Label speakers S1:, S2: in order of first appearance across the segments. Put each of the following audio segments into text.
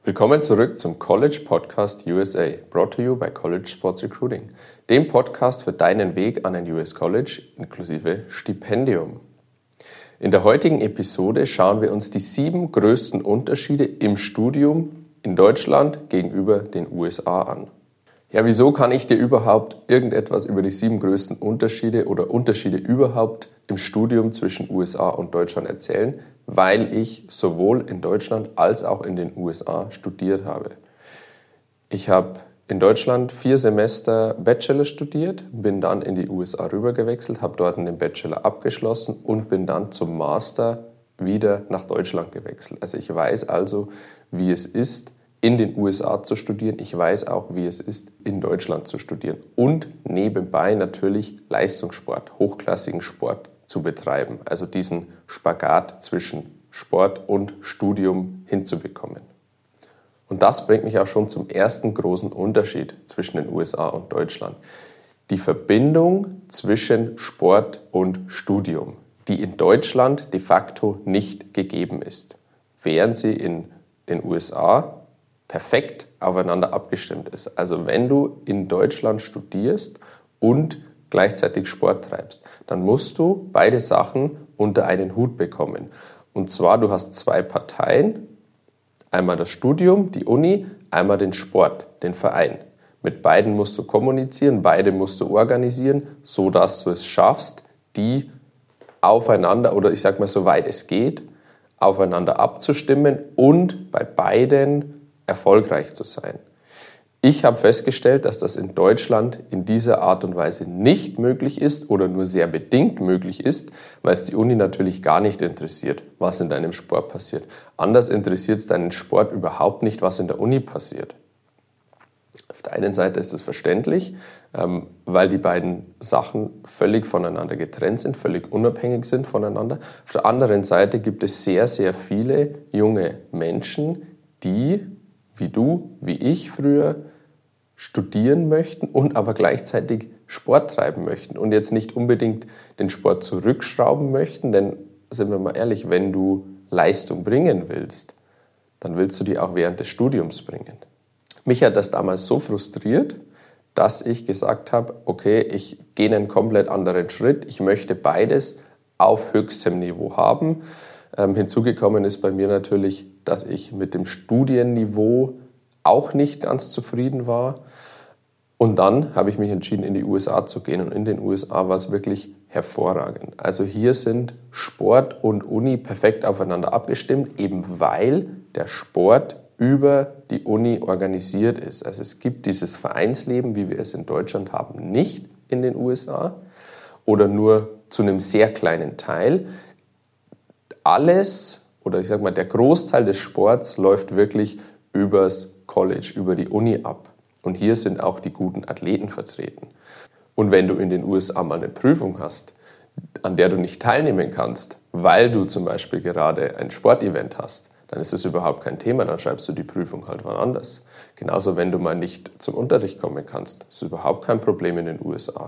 S1: Willkommen zurück zum College Podcast USA, brought to you by College Sports Recruiting, dem Podcast für deinen Weg an ein US College inklusive Stipendium. In der heutigen Episode schauen wir uns die 7 größten Unterschiede im Studium in Deutschland gegenüber den USA an. Ja, wieso kann ich dir überhaupt irgendetwas über die 7 größten Unterschiede oder Unterschiede überhaupt im Studium zwischen USA und Deutschland erzählen? Weil ich sowohl in Deutschland als auch in den USA studiert habe. Ich habe in Deutschland 4 Semester Bachelor studiert, bin dann in die USA rübergewechselt, habe dort den Bachelor abgeschlossen und bin dann zum Master wieder nach Deutschland gewechselt. Also ich weiß also, wie es ist, in den USA zu studieren. Ich weiß auch, wie es ist, in Deutschland zu studieren. Und nebenbei natürlich Leistungssport, hochklassigen Sport zu betreiben. Also diesen Spagat zwischen Sport und Studium hinzubekommen. Und das bringt mich auch schon zum ersten großen Unterschied zwischen den USA und Deutschland. Die Verbindung zwischen Sport und Studium, die in Deutschland de facto nicht gegeben ist, während sie in den USA perfekt aufeinander abgestimmt ist. Also wenn du in Deutschland studierst und gleichzeitig Sport treibst, dann musst du beide Sachen unter einen Hut bekommen. Und zwar, du hast 2 Parteien, einmal das Studium, die Uni, einmal den Sport, den Verein. Mit beiden musst du kommunizieren, beide musst du organisieren, sodass du es schaffst, die aufeinander, oder ich sag mal, soweit es geht, aufeinander abzustimmen und bei beiden erfolgreich zu sein. Ich habe festgestellt, dass das in Deutschland in dieser Art und Weise nicht möglich ist oder nur sehr bedingt möglich ist, weil es die Uni natürlich gar nicht interessiert, was in deinem Sport passiert. Anders interessiert es deinen Sport überhaupt nicht, was in der Uni passiert. Auf der einen Seite ist es verständlich, weil die beiden Sachen völlig voneinander getrennt sind, völlig unabhängig sind voneinander. Auf der anderen Seite gibt es sehr, sehr viele junge Menschen, die, wie du, wie ich früher, studieren möchten und aber gleichzeitig Sport treiben möchten und jetzt nicht unbedingt den Sport zurückschrauben möchten, denn sind wir mal ehrlich, wenn du Leistung bringen willst, dann willst du die auch während des Studiums bringen. Mich hat das damals so frustriert, dass ich gesagt habe, okay, ich gehe einen komplett anderen Schritt, ich möchte beides auf höchstem Niveau haben. Hinzugekommen ist bei mir natürlich, dass ich mit dem Studienniveau auch nicht ganz zufrieden war. Und dann habe ich mich entschieden, in die USA zu gehen. Und in den USA war es wirklich hervorragend. Also hier sind Sport und Uni perfekt aufeinander abgestimmt, eben weil der Sport über die Uni organisiert ist. Also es gibt dieses Vereinsleben, wie wir es in Deutschland haben, nicht in den USA oder nur zu einem sehr kleinen Teil. Alles, oder ich sage mal, der Großteil des Sports läuft wirklich übers College, über die Uni ab. Und hier sind auch die guten Athleten vertreten. Und wenn du in den USA mal eine Prüfung hast, an der du nicht teilnehmen kannst, weil du zum Beispiel gerade ein Sportevent hast, dann ist das überhaupt kein Thema, dann schreibst du die Prüfung halt wann anders. Genauso, wenn du mal nicht zum Unterricht kommen kannst, ist überhaupt kein Problem in den USA.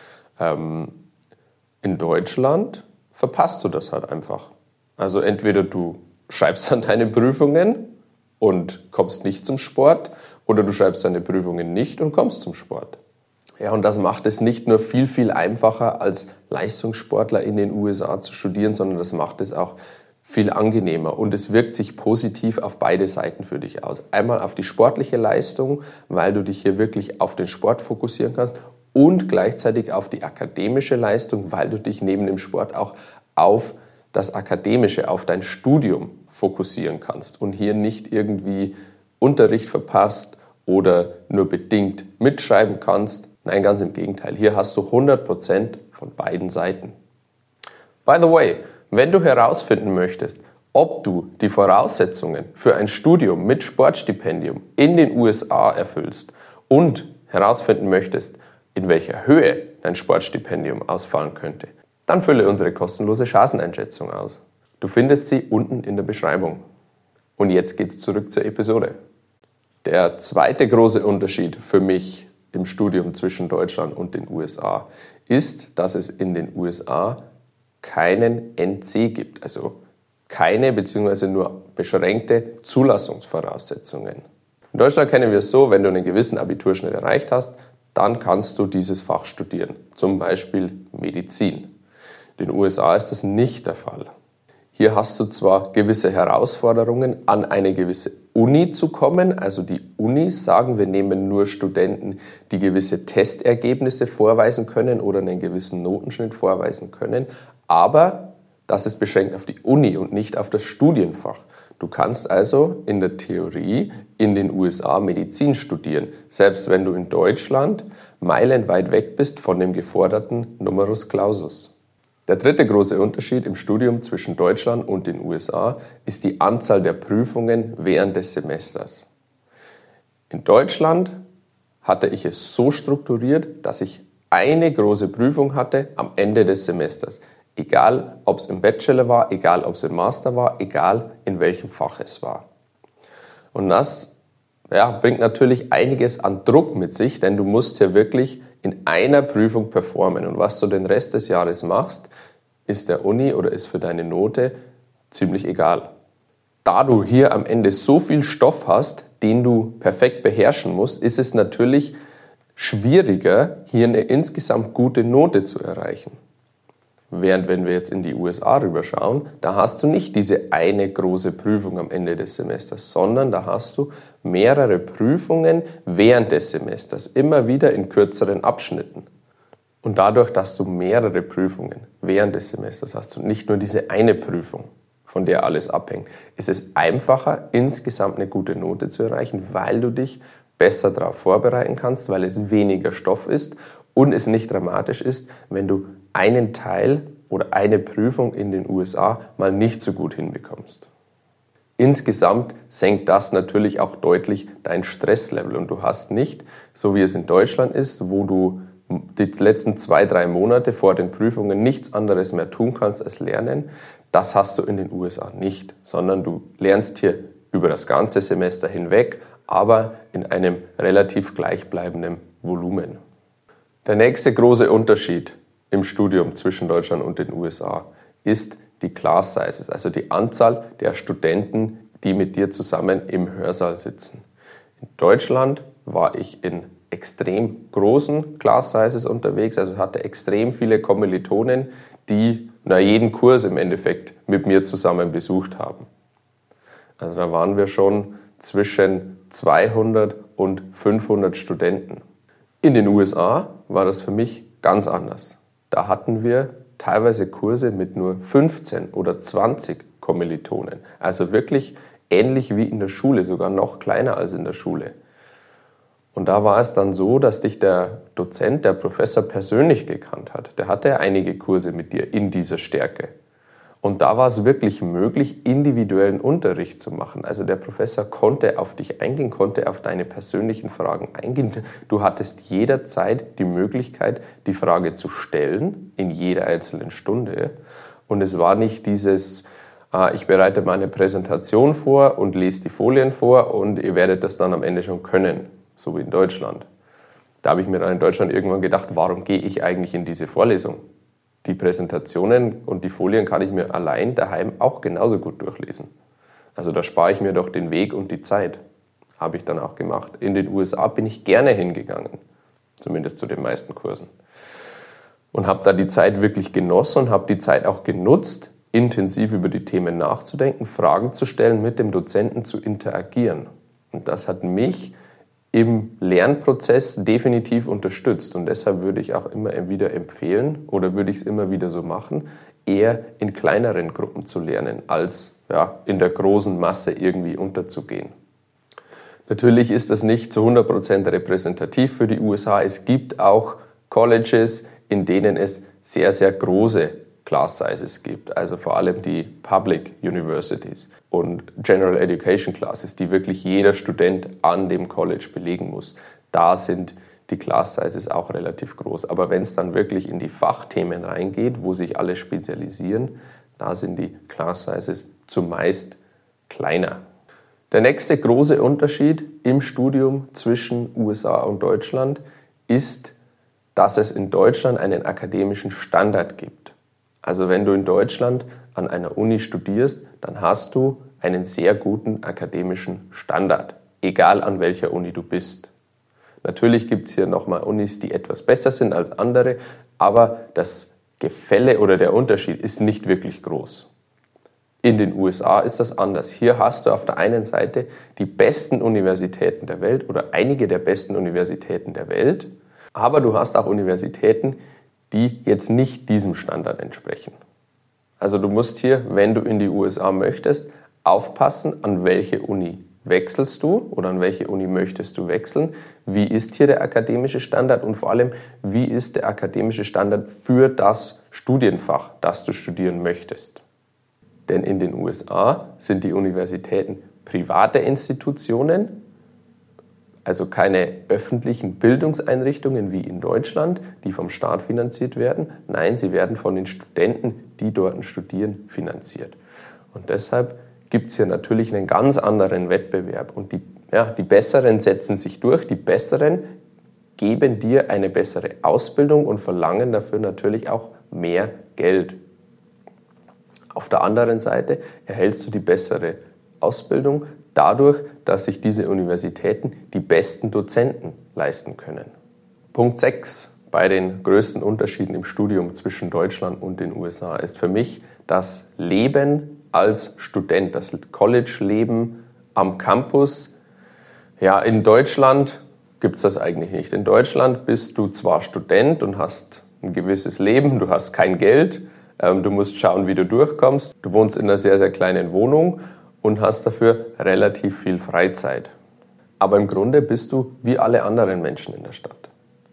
S1: In Deutschland verpasst du das halt einfach. Also entweder du schreibst dann deine Prüfungen und kommst nicht zum Sport oder du schreibst deine Prüfungen nicht und kommst zum Sport. Ja, und das macht es nicht nur viel, viel einfacher als Leistungssportler in den USA zu studieren, sondern das macht es auch viel angenehmer und es wirkt sich positiv auf beide Seiten für dich aus. Einmal auf die sportliche Leistung, weil du dich hier wirklich auf den Sport fokussieren kannst und gleichzeitig auf die akademische Leistung, weil du dich neben dem Sport auch auf das Akademische, auf dein Studium fokussieren kannst und hier nicht irgendwie Unterricht verpasst oder nur bedingt mitschreiben kannst. Nein, ganz im Gegenteil. Hier hast du 100% von beiden Seiten. By the way, wenn du herausfinden möchtest, ob du die Voraussetzungen für ein Studium mit Sportstipendium in den USA erfüllst und herausfinden möchtest, in welcher Höhe dein Sportstipendium ausfallen könnte, dann fülle unsere kostenlose Chanceneinschätzung aus. Du findest sie unten in der Beschreibung. Und jetzt geht's zurück zur Episode. Der zweite große Unterschied für mich im Studium zwischen Deutschland und den USA ist, dass es in den USA keinen NC gibt, also keine bzw. nur beschränkte Zulassungsvoraussetzungen. In Deutschland kennen wir es so, wenn du einen gewissen Abiturschnitt erreicht hast, dann kannst du dieses Fach studieren, zum Beispiel Medizin. In den USA ist das nicht der Fall. Hier hast du zwar gewisse Herausforderungen, an eine gewisse Uni zu kommen, also die Unis sagen, wir nehmen nur Studenten, die gewisse Testergebnisse vorweisen können oder einen gewissen Notenschnitt vorweisen können, aber das ist beschränkt auf die Uni und nicht auf das Studienfach. Du kannst also in der Theorie in den USA Medizin studieren, selbst wenn du in Deutschland meilenweit weg bist von dem geforderten Numerus Clausus. Der dritte große Unterschied im Studium zwischen Deutschland und den USA ist die Anzahl der Prüfungen während des Semesters. In Deutschland hatte ich es so strukturiert, dass ich eine große Prüfung hatte am Ende des Semesters. Egal, ob es im Bachelor war, egal, ob es im Master war, egal, in welchem Fach es war. Und das bringt natürlich einiges an Druck mit sich, denn du musst hier wirklich in einer Prüfung performen. Und was du den Rest des Jahres machst, ist der Uni oder ist für deine Note ziemlich egal. Da du hier am Ende so viel Stoff hast, den du perfekt beherrschen musst, ist es natürlich schwieriger, hier eine insgesamt gute Note zu erreichen. Während wenn wir jetzt in die USA rüberschauen, da hast du nicht diese eine große Prüfung am Ende des Semesters, sondern da hast du mehrere Prüfungen während des Semesters, immer wieder in kürzeren Abschnitten. Und dadurch, dass du mehrere Prüfungen während des Semesters hast und nicht nur diese eine Prüfung, von der alles abhängt, ist es einfacher, insgesamt eine gute Note zu erreichen, weil du dich besser darauf vorbereiten kannst, weil es weniger Stoff ist und es nicht dramatisch ist, wenn du einen Teil oder eine Prüfung in den USA mal nicht so gut hinbekommst. Insgesamt senkt das natürlich auch deutlich dein Stresslevel und du hast nicht, so wie es in Deutschland ist, wo du die letzten 2-3 Monate vor den Prüfungen nichts anderes mehr tun kannst als lernen, das hast du in den USA nicht, sondern du lernst hier über das ganze Semester hinweg, aber in einem relativ gleichbleibenden Volumen. Der nächste große Unterschied im Studium zwischen Deutschland und den USA ist die Class Sizes, also die Anzahl der Studenten, die mit dir zusammen im Hörsaal sitzen. In Deutschland war ich in extrem großen Class Sizes unterwegs, also hatte extrem viele Kommilitonen, die jeden Kurs im Endeffekt mit mir zusammen besucht haben. Also da waren wir schon zwischen 200 und 500 Studenten. In den USA war das für mich ganz anders. Da hatten wir teilweise Kurse mit nur 15 oder 20 Kommilitonen. Also wirklich ähnlich wie in der Schule, sogar noch kleiner als in der Schule. Und da war es dann so, dass dich der Dozent, der Professor persönlich gekannt hat. Der hatte einige Kurse mit dir in dieser Stärke. Und da war es wirklich möglich, individuellen Unterricht zu machen. Also der Professor konnte auf dich eingehen, konnte auf deine persönlichen Fragen eingehen. Du hattest jederzeit die Möglichkeit, die Frage zu stellen, in jeder einzelnen Stunde. Und es war nicht dieses, ich bereite meine Präsentation vor und lese die Folien vor und ihr werdet das dann am Ende schon können, so wie in Deutschland. Da habe ich mir dann in Deutschland irgendwann gedacht, warum gehe ich eigentlich in diese Vorlesung? Die Präsentationen und die Folien kann ich mir allein daheim auch genauso gut durchlesen. Also da spare ich mir doch den Weg und die Zeit. Habe ich dann auch gemacht. In den USA bin ich gerne hingegangen, zumindest zu den meisten Kursen. Und habe da die Zeit wirklich genossen und habe die Zeit auch genutzt, intensiv über die Themen nachzudenken, Fragen zu stellen, mit dem Dozenten zu interagieren. Und das hat mich im Lernprozess definitiv unterstützt und deshalb würde ich auch immer wieder empfehlen oder würde ich es immer wieder so machen, eher in kleineren Gruppen zu lernen, als in der großen Masse irgendwie unterzugehen. Natürlich ist das nicht zu 100% repräsentativ für die USA. Es gibt auch Colleges, in denen es sehr, sehr große Class Sizes gibt, also vor allem die Public Universities und General Education Classes, die wirklich jeder Student an dem College belegen muss. Da sind die Class Sizes auch relativ groß. Aber wenn es dann wirklich in die Fachthemen reingeht, wo sich alle spezialisieren, da sind die Class Sizes zumeist kleiner. Der nächste große Unterschied im Studium zwischen USA und Deutschland ist, dass es in Deutschland einen akademischen Standard gibt. Also wenn du in Deutschland an einer Uni studierst, dann hast du einen sehr guten akademischen Standard, egal an welcher Uni du bist. Natürlich gibt es hier nochmal Unis, die etwas besser sind als andere, aber das Gefälle oder der Unterschied ist nicht wirklich groß. In den USA ist das anders. Hier hast du auf der einen Seite die besten Universitäten der Welt oder einige der besten Universitäten der Welt, aber du hast auch Universitäten, die jetzt nicht diesem Standard entsprechen. Also du musst hier, wenn du in die USA möchtest, aufpassen, an welche Uni wechselst du oder an welche Uni möchtest du wechseln. Wie ist hier der akademische Standard und vor allem, wie ist der akademische Standard für das Studienfach, das du studieren möchtest? Denn in den USA sind die Universitäten private Institutionen, also keine öffentlichen Bildungseinrichtungen wie in Deutschland, die vom Staat finanziert werden. Nein, sie werden von den Studenten, die dort studieren, finanziert. Und deshalb gibt es hier natürlich einen ganz anderen Wettbewerb. Und die Besseren setzen sich durch, die Besseren geben dir eine bessere Ausbildung und verlangen dafür natürlich auch mehr Geld. Auf der anderen Seite erhältst du die bessere Ausbildung dadurch, dass sich diese Universitäten die besten Dozenten leisten können. Punkt 6 bei den größten Unterschieden im Studium zwischen Deutschland und den USA ist für mich das Leben als Student, das College-Leben am Campus. Ja, in Deutschland gibt es das eigentlich nicht. In Deutschland bist du zwar Student und hast ein gewisses Leben, du hast kein Geld, du musst schauen, wie du durchkommst. Du wohnst in einer sehr, sehr kleinen Wohnung und hast dafür relativ viel Freizeit. Aber im Grunde bist du wie alle anderen Menschen in der Stadt.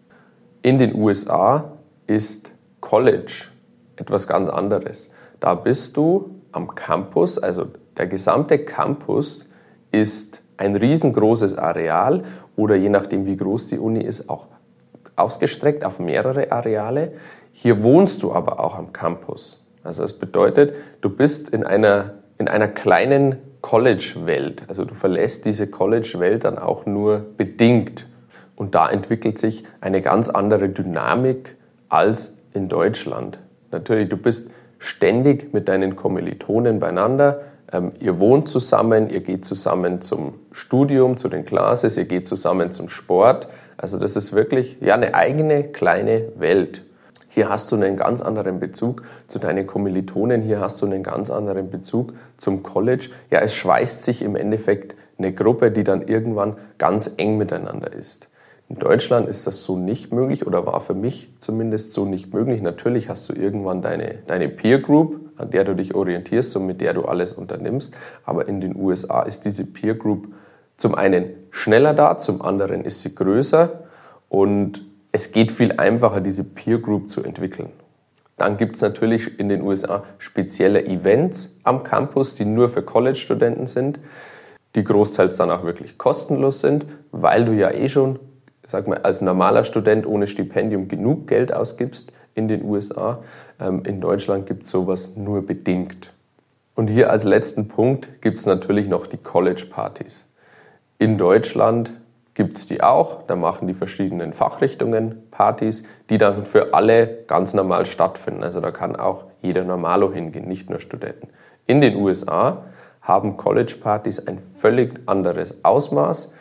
S1: In den USA ist College etwas ganz anderes. Da bist du am Campus, also der gesamte Campus ist ein riesengroßes Areal oder je nachdem, wie groß die Uni ist, auch ausgestreckt auf mehrere Areale. Hier wohnst du aber auch am Campus. Also das bedeutet, du bist in einer kleinen College-Welt. Also du verlässt diese College-Welt dann auch nur bedingt. Und da entwickelt sich eine ganz andere Dynamik als in Deutschland. Natürlich, du bist ständig mit deinen Kommilitonen beieinander. Ihr wohnt zusammen, ihr geht zusammen zum Studium, zu den Classes, ihr geht zusammen zum Sport. Also das ist wirklich eine eigene kleine Welt. Hier hast du einen ganz anderen Bezug zu deinen Kommilitonen, hier hast du einen ganz anderen Bezug zum College. Ja, es schweißt sich im Endeffekt eine Gruppe, die dann irgendwann ganz eng miteinander ist. In Deutschland ist das so nicht möglich oder war für mich zumindest so nicht möglich. Natürlich hast du irgendwann deine Peer Group, an der du dich orientierst und mit der du alles unternimmst. Aber in den USA ist diese Peer Group zum einen schneller da, zum anderen ist sie größer und es geht viel einfacher, diese Peer Group zu entwickeln. Dann gibt es natürlich in den USA spezielle Events am Campus, die nur für College-Studenten sind, die großteils dann auch wirklich kostenlos sind, weil du ja schon, sag mal, als normaler Student ohne Stipendium genug Geld ausgibst in den USA. In Deutschland gibt es sowas nur bedingt. Und hier als letzten Punkt gibt es natürlich noch die College-Partys. In Deutschland gibt es die auch, da machen die verschiedenen Fachrichtungen Partys, die dann für alle ganz normal stattfinden. Also da kann auch jeder Normalo hingehen, nicht nur Studenten. In den USA haben College-Partys ein völlig anderes Ausmaß,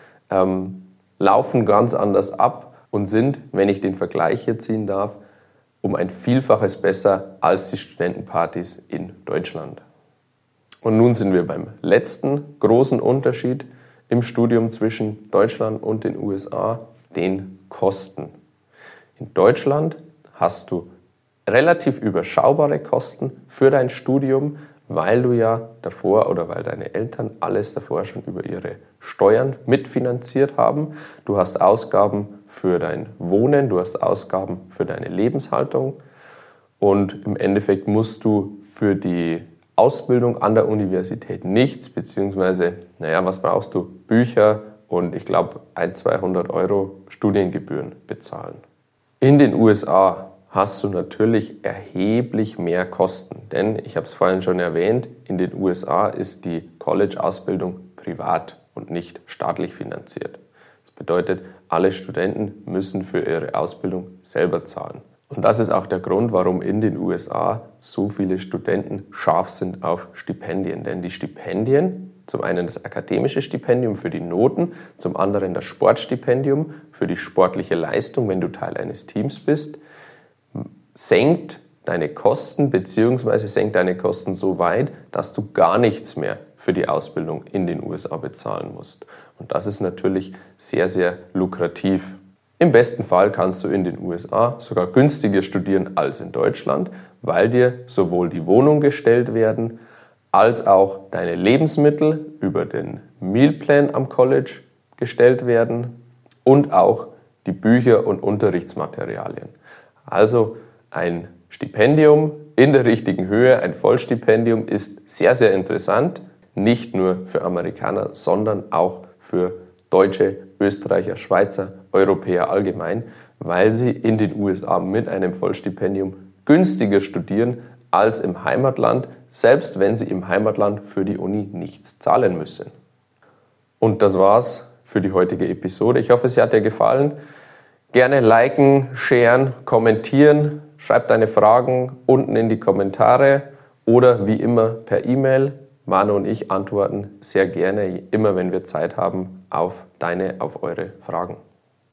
S1: laufen ganz anders ab und sind, wenn ich den Vergleich hier ziehen darf, um ein Vielfaches besser als die Studentenpartys in Deutschland. Und nun sind wir beim letzten großen Unterschied im Studium zwischen Deutschland und den USA, den Kosten. In Deutschland hast du relativ überschaubare Kosten für dein Studium, weil du ja davor oder weil deine Eltern alles davor schon über ihre Steuern mitfinanziert haben. Du hast Ausgaben für dein Wohnen, du hast Ausgaben für deine Lebenshaltung und im Endeffekt musst du für die Ausbildung an der Universität nichts, beziehungsweise, was brauchst du? Bücher und ich glaube 100-200 Euro Studiengebühren bezahlen. In den USA hast du natürlich erheblich mehr Kosten, denn ich habe es vorhin schon erwähnt, in den USA ist die College-Ausbildung privat und nicht staatlich finanziert. Das bedeutet, alle Studenten müssen für ihre Ausbildung selber zahlen. Und das ist auch der Grund, warum in den USA so viele Studenten scharf sind auf Stipendien. Denn die Stipendien, zum einen das akademische Stipendium für die Noten, zum anderen das Sportstipendium für die sportliche Leistung, wenn du Teil eines Teams bist, senkt deine Kosten bzw. senkt deine Kosten so weit, dass du gar nichts mehr für die Ausbildung in den USA bezahlen musst. Und das ist natürlich sehr, sehr lukrativ. Im besten Fall kannst du in den USA sogar günstiger studieren als in Deutschland, weil dir sowohl die Wohnung gestellt werden, als auch deine Lebensmittel über den Mealplan am College gestellt werden und auch die Bücher und Unterrichtsmaterialien. Also ein Stipendium in der richtigen Höhe, ein Vollstipendium ist sehr, sehr interessant, nicht nur für Amerikaner, sondern auch für Deutsche, Österreicher, Schweizer, Europäer allgemein, weil sie in den USA mit einem Vollstipendium günstiger studieren als im Heimatland, selbst wenn sie im Heimatland für die Uni nichts zahlen müssen. Und das war's für die heutige Episode. Ich hoffe, sie hat dir gefallen. Gerne liken, sharen, kommentieren, schreib deine Fragen unten in die Kommentare oder wie immer per E-Mail. Manu und ich antworten sehr gerne, immer wenn wir Zeit haben, auf eure Fragen.